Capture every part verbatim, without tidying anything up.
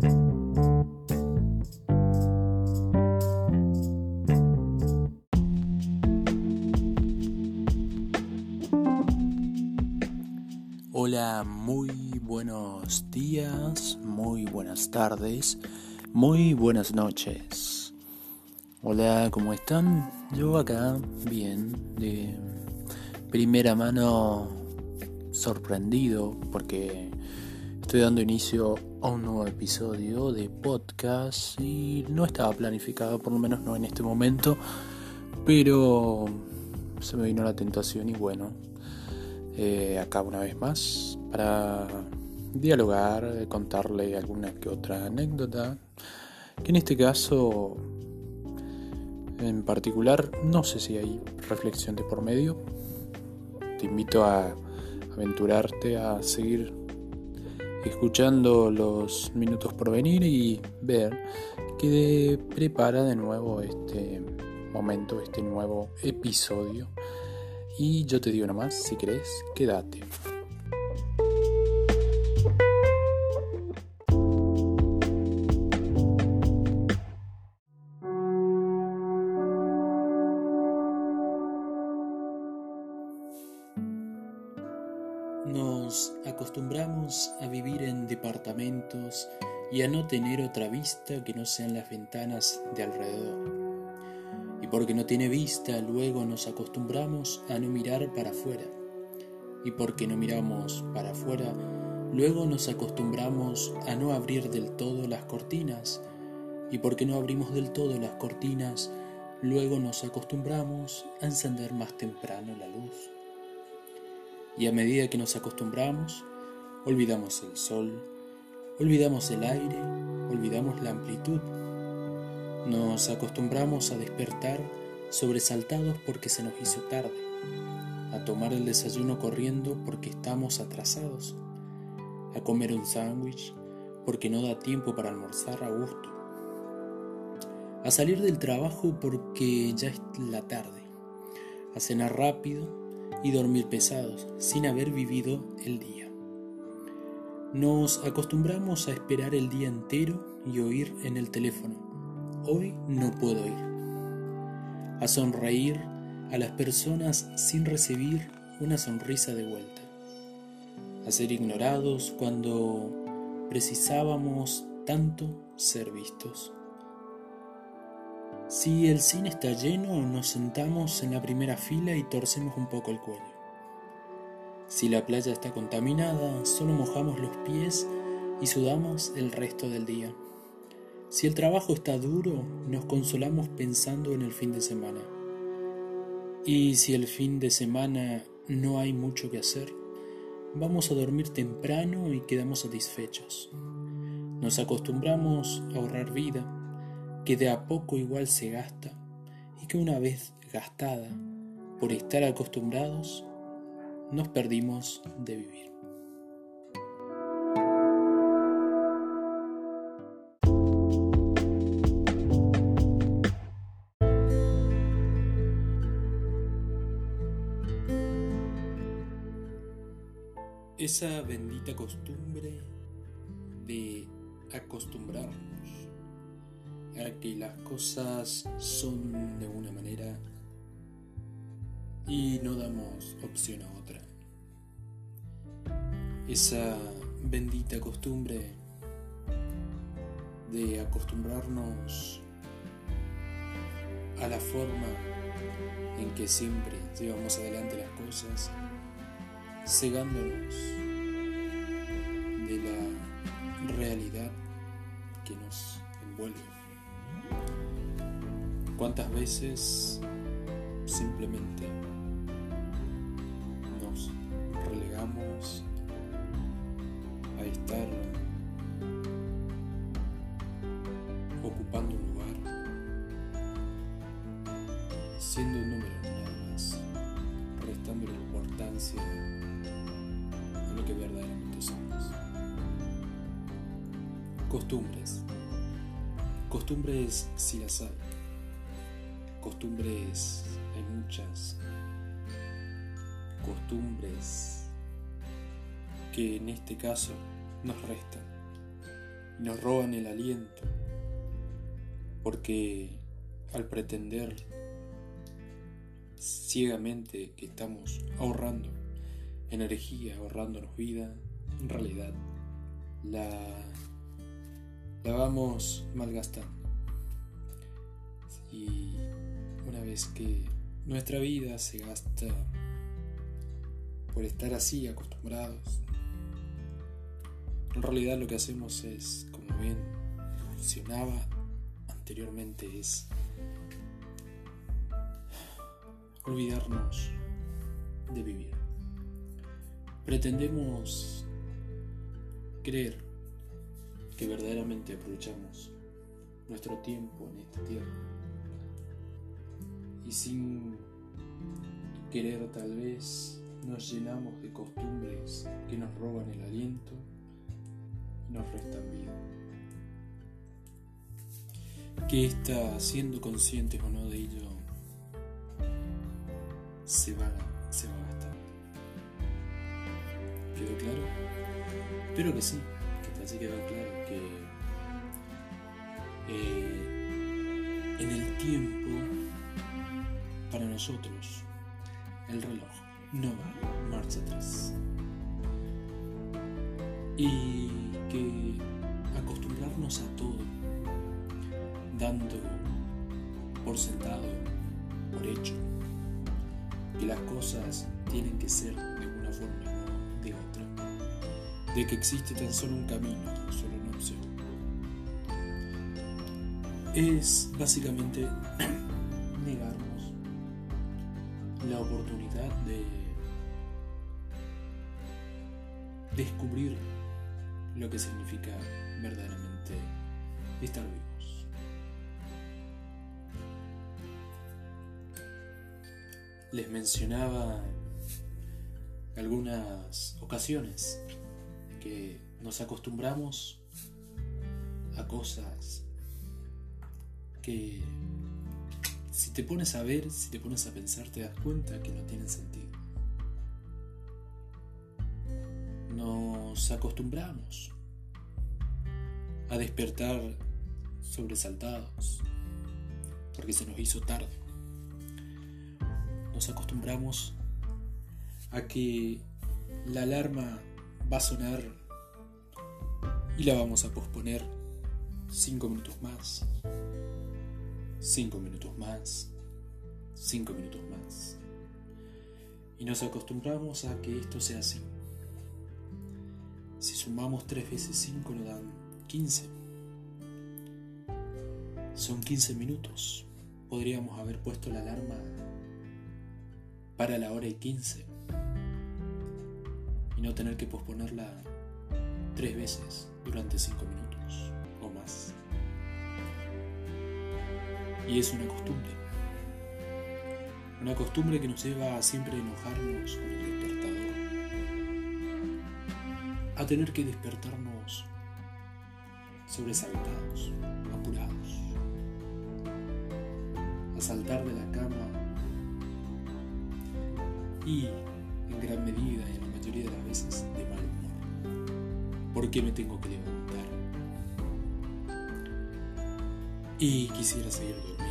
Hola, muy buenos días, muy buenas tardes, muy buenas noches. Hola, ¿cómo están? Yo acá, bien, de primera mano sorprendido porque estoy dando inicio a un nuevo episodio de podcast y no estaba planificado, por lo menos no en este momento, pero se me vino la tentación y bueno. Eh, acá una vez más para dialogar, contarle alguna que otra anécdota, que en este caso en particular no sé si hay reflexión de por medio. Te invito a aventurarte a seguir escuchando los minutos por venir y ver qué prepara de nuevo este momento, este nuevo episodio. Y yo te digo nomás, si querés, quédate. Nos acostumbramos a vivir en departamentos y a no tener otra vista que no sean las ventanas de alrededor. Y porque no tiene vista, luego nos acostumbramos a no mirar para afuera. Y porque no miramos para afuera, luego nos acostumbramos a no abrir del todo las cortinas. Y porque no abrimos del todo las cortinas, luego nos acostumbramos a encender más temprano la luz. Y a medida que nos acostumbramos, olvidamos el sol, olvidamos el aire, olvidamos la amplitud. Nos acostumbramos a despertar sobresaltados porque se nos hizo tarde, a tomar el desayuno corriendo porque estamos atrasados, a comer un sándwich porque no da tiempo para almorzar a gusto, a salir del trabajo porque ya es la tarde, a cenar rápido y dormir pesados sin haber vivido el día. Nos acostumbramos a esperar el día entero y oír en el teléfono: hoy no puedo ir. A sonreír a las personas sin recibir una sonrisa de vuelta. A ser ignorados cuando precisábamos tanto ser vistos. Si el cine está lleno, nos sentamos en la primera fila y torcemos un poco el cuello. Si la playa está contaminada, solo mojamos los pies y sudamos el resto del día. Si el trabajo está duro, nos consolamos pensando en el fin de semana. Y si el fin de semana no hay mucho que hacer, vamos a dormir temprano y quedamos satisfechos. Nos acostumbramos a ahorrar vida, que de a poco igual se gasta, y que una vez gastada, por estar acostumbrados, nos perdimos de vivir. Esa bendita costumbre de acostumbrarnos a que las cosas son de una manera y no damos opción a otra. Esa bendita costumbre de acostumbrarnos a la forma en que siempre llevamos adelante las cosas, cegándonos de la realidad que nos envuelve. ¿Cuántas veces simplemente nos relegamos a estar ocupando un lugar, siendo un número nada más, restándole importancia a lo que verdaderamente somos? Costumbres. Costumbres si las hay. Costumbres hay muchas. Costumbres que en este caso nos restan. y nos roban el aliento, porque al pretender ciegamente que estamos ahorrando energía, ahorrándonos vida, en realidad la, la vamos malgastando. Y una vez que nuestra vida se gasta por estar así acostumbrados, en realidad lo que hacemos es, como bien mencionaba anteriormente, es olvidarnos de vivir. Pretendemos creer que verdaderamente aprovechamos nuestro tiempo en esta tierra y sin querer tal vez nos llenamos de costumbres que nos roban el aliento y nos restan vida. Que está siendo conscientes o no de ello se va, se va a gastar. ¿Quedó claro? Espero que sí, que te haya quedado claro que eh, en el tiempo, para nosotros, el reloj no va marcha atrás. Y que acostumbrarnos a todo, dando por sentado, por hecho, que las cosas tienen que ser de una forma y no de otra, de que existe tan solo un camino, tan solo una opción, es básicamente negarnos la oportunidad de descubrir lo que significa verdaderamente estar vivos. Les mencionaba algunas ocasiones que nos acostumbramos a cosas que si te pones a ver, si te pones a pensar, te das cuenta que no tienen sentido. Nos acostumbramos a despertar sobresaltados porque se nos hizo tarde. Nos acostumbramos a que la alarma va a sonar y la vamos a posponer cinco minutos más, cinco minutos más, cinco minutos más. Y nos acostumbramos a que esto sea así. Si sumamos tres veces cinco nos dan quince. Son quince minutos. Podríamos haber puesto la alarma para la hora y quince y no tener que posponerla tres veces durante cinco minutos o más. Y es una costumbre. Una costumbre que nos lleva a siempre enojarnos con el despertador, a tener que despertarnos sobresaltados, apurados, a saltar de la cama y, en gran medida y en la mayoría de las veces, de mal humor. ¿Por qué me tengo que levantar? Y quisiera seguir durmiendo.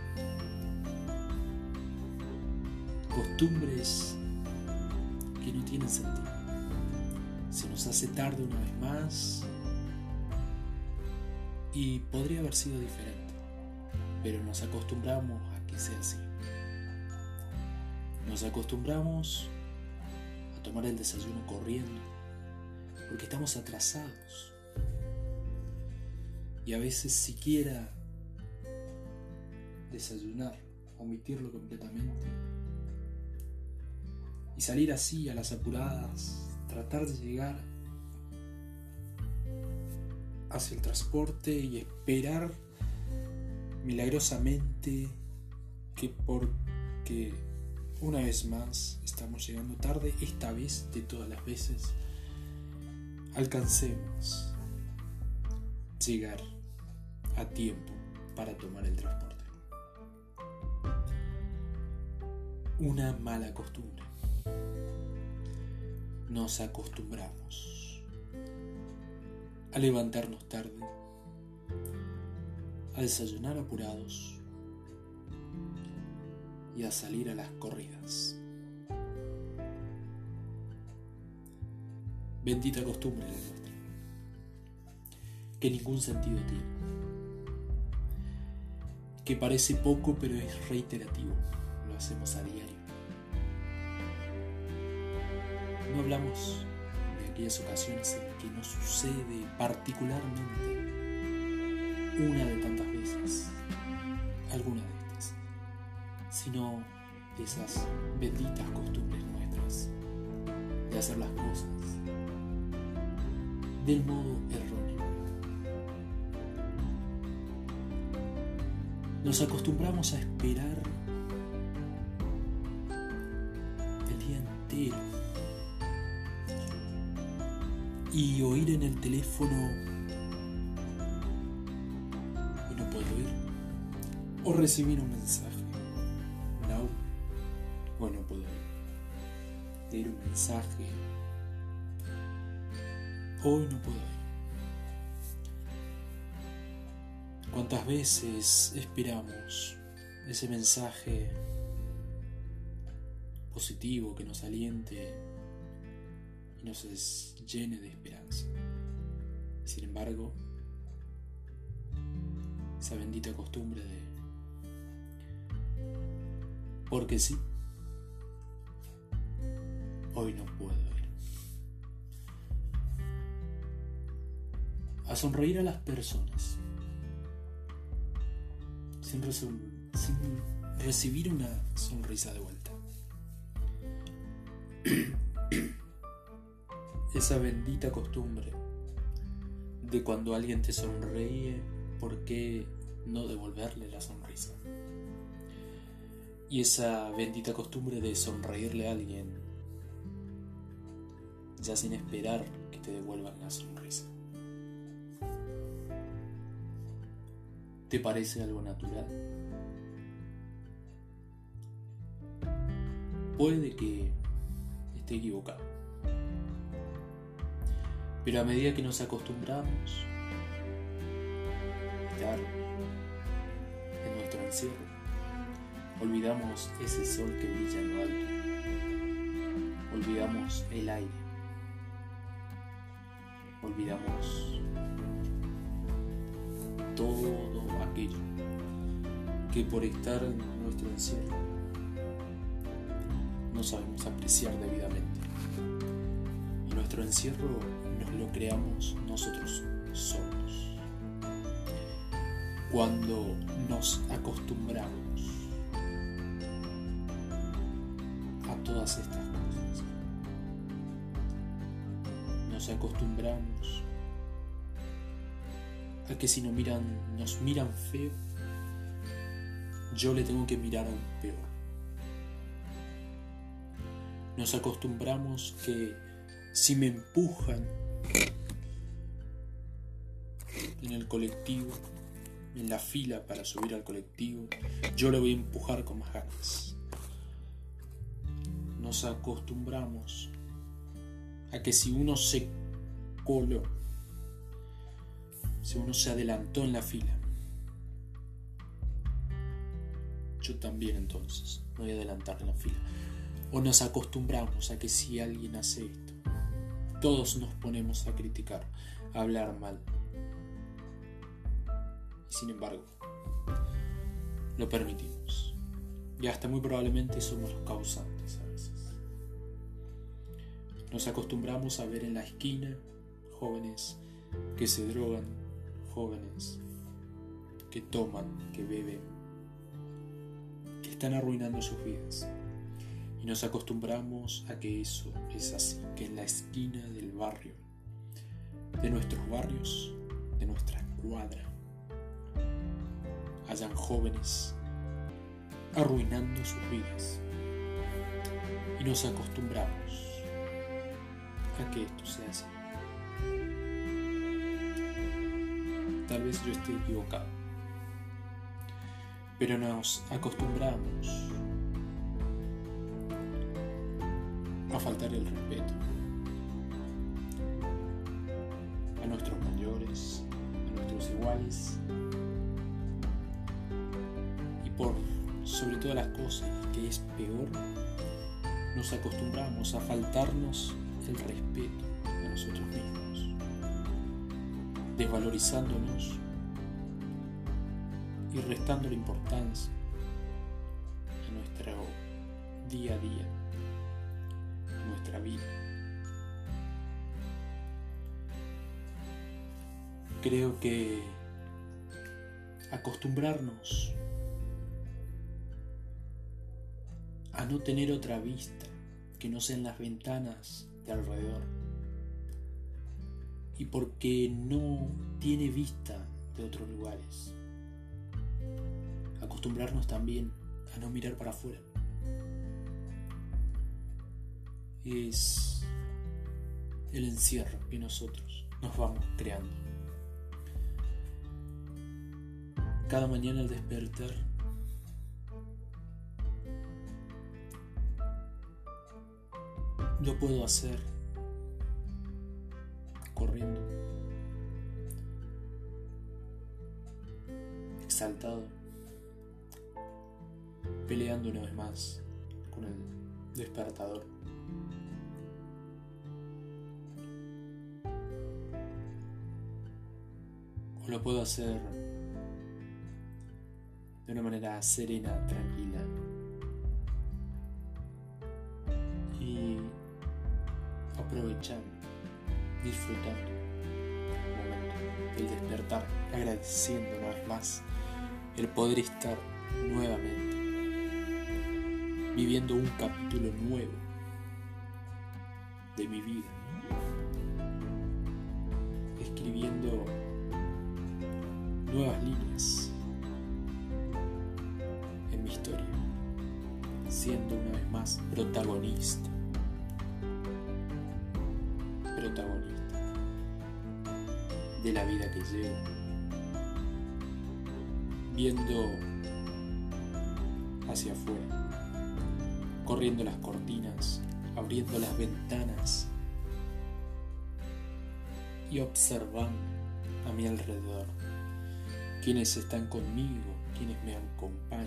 Costumbres que no tienen sentido. Se nos hace tarde una vez más y podría haber sido diferente, pero nos acostumbramos a que sea así. Nos acostumbramos a tomar el desayuno corriendo porque estamos atrasados y a veces siquiera desayunar, omitirlo completamente y salir así a las apuradas, tratar de llegar hacia el transporte y esperar milagrosamente que porque una vez más estamos llegando tarde, esta vez de todas las veces alcancemos llegar a tiempo para tomar el transporte. Una mala costumbre. Nos acostumbramos a levantarnos tarde, a desayunar apurados y a salir a las corridas. Bendita costumbre la nuestra, que ningún sentido tiene, que parece poco pero es reiterativo, lo hacemos a diario. No hablamos de aquellas ocasiones en que nos sucede particularmente una de tantas veces, alguna de estas, sino de esas benditas costumbres nuestras de hacer las cosas del modo erróneo. Nos acostumbramos a esperar el día entero y oír en el teléfono y no puedo oír, o recibir un mensaje, no, bueno, no puedo oír, leer un mensaje, hoy no puedo ir. ¿Cuántas veces esperamos ese mensaje positivo que nos aliente y nos llene de esperanza? Sin embargo, esa bendita costumbre de porque sí, hoy no puedo ir. A sonreír a las personas sin, resu- sin recibir una sonrisa de vuelta. Esa bendita costumbre de cuando alguien te sonríe, ¿por qué no devolverle la sonrisa? Y esa bendita costumbre de sonreírle a alguien ya sin esperar que te devuelvan la sonrisa. ¿Te parece algo natural? Puede que esté equivocado, pero a medida que nos acostumbramos a estar en nuestro encierro, olvidamos ese sol que brilla en lo alto, olvidamos el aire, olvidamos todo aquello que por estar en nuestro encierro no sabemos apreciar debidamente. Y nuestro encierro nos lo creamos nosotros solos. Cuando nos acostumbramos a todas estas cosas, nos acostumbramos a que si nos miran, nos miran feo, yo le tengo que mirar aún peor. Nos acostumbramos que si me empujan en el colectivo, en la fila para subir al colectivo, yo le voy a empujar con más ganas. Nos acostumbramos a que si uno se coló, si uno se adelantó en la fila, yo también entonces me voy a adelantar en la fila. O nos acostumbramos a que si alguien hace esto, todos nos ponemos a criticar, a hablar mal. Y sin embargo, lo permitimos. Y hasta muy probablemente somos los causantes a veces. Nos acostumbramos a ver en la esquina jóvenes que se drogan, jóvenes que toman, que beben, que están arruinando sus vidas. Y nos acostumbramos a que eso es así, que en la esquina del barrio, de nuestros barrios, de nuestra cuadra, hayan jóvenes arruinando sus vidas. Y nos acostumbramos a que esto sea así. Tal vez yo esté equivocado, pero nos acostumbramos a faltar el respeto a nuestros mayores, iguales y por sobre todas las cosas, que es peor, nos acostumbramos a faltarnos el respeto a nosotros mismos, desvalorizándonos y restando la importancia a nuestro día a día, a nuestra vida. Creo que acostumbrarnos a no tener otra vista que no sean las ventanas de alrededor, y porque no tiene vista de otros lugares, acostumbrarnos también a no mirar para afuera, es el encierro que nosotros nos vamos creando. Cada mañana al despertar, lo puedo hacer corriendo, exaltado, peleando una vez más con el despertador. O lo puedo hacer de una manera serena, tranquila y aprovechando, disfrutando el momento del despertar, agradeciendo una vez más el poder estar nuevamente viviendo un capítulo nuevo de mi vida, escribiendo nuevas líneas en mi historia, siendo una vez más protagonista, protagonista de la vida que llevo, viendo hacia afuera, corriendo las cortinas, abriendo las ventanas y observando a mi alrededor quienes están conmigo, quienes me acompañan,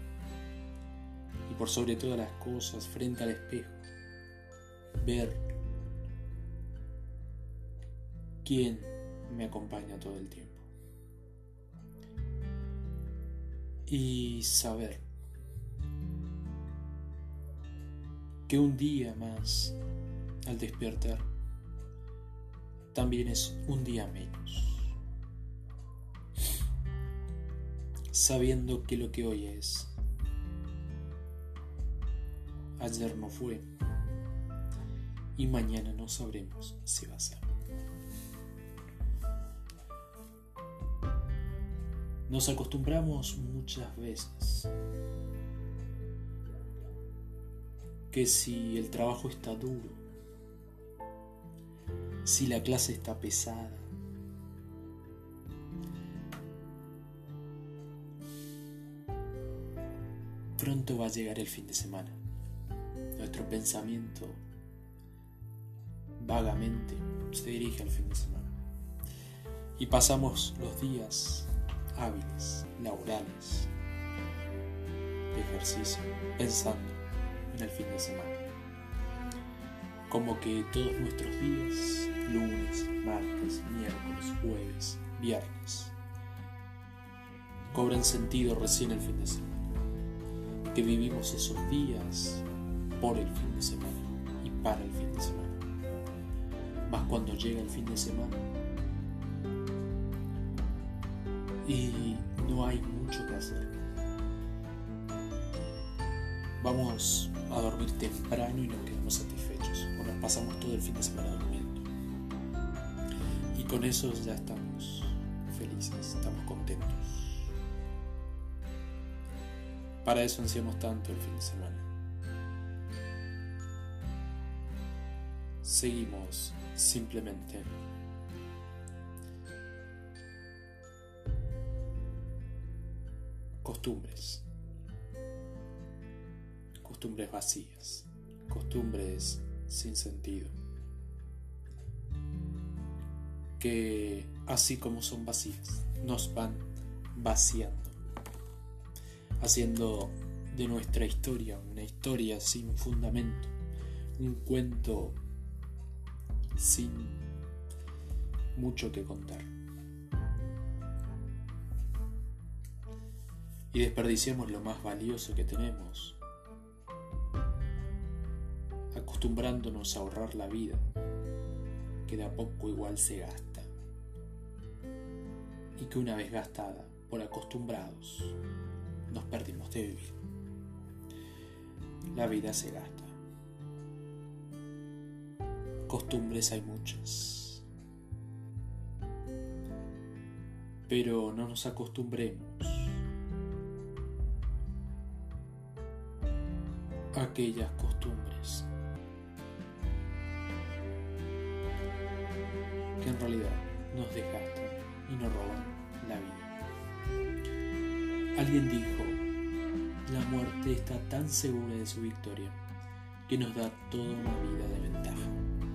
y por sobre todas las cosas, frente al espejo, ver quién me acompaña todo el tiempo y saber que un día más al despertar también es un día menos, sabiendo que lo que hoy es, ayer no fue y mañana no sabremos si va a ser. Nos acostumbramos muchas veces que si el trabajo está duro, si la clase está pesada, pronto va a llegar el fin de semana. Nuestro pensamiento vagamente se dirige al fin de semana y pasamos los días hábiles, laborales, de ejercicio, pensando en el fin de semana, como que todos nuestros días, lunes, martes, miércoles, jueves, viernes, cobran sentido recién el fin de semana, que vivimos esos días por el fin de semana y para el fin de semana. Más cuando llega el fin de semana y no hay mucho que hacer, vamos a dormir temprano y nos quedamos satisfechos, o nos pasamos todo el fin de semana durmiendo, y con eso ya estamos felices, estamos contentos. Para eso ansiamos tanto el fin de semana. Seguimos simplemente costumbres, costumbres vacías, costumbres sin sentido, que así como son vacías, nos van vaciando, haciendo de nuestra historia una historia sin fundamento, un cuento sin mucho que contar. Y desperdiciamos lo más valioso que tenemos, acostumbrándonos a ahorrar la vida, que de a poco igual se gasta, y que una vez gastada, por acostumbrados, nos perdimos de vivir. La vida se gasta. Costumbres hay muchas, pero no nos acostumbremos a aquellas costumbres que en realidad nos desgastan y nos roban la vida. Alguien dijo: la muerte está tan segura de su victoria que nos da toda una vida de ventaja.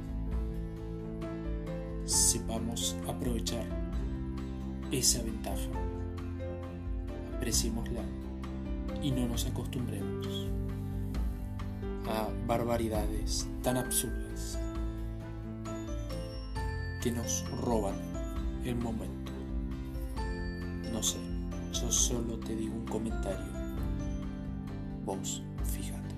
Sepamos aprovechar esa ventaja, apreciémosla y no nos acostumbremos a barbaridades tan absurdas que nos roban el momento. No sé, yo solo te digo un comentario, vos fíjate.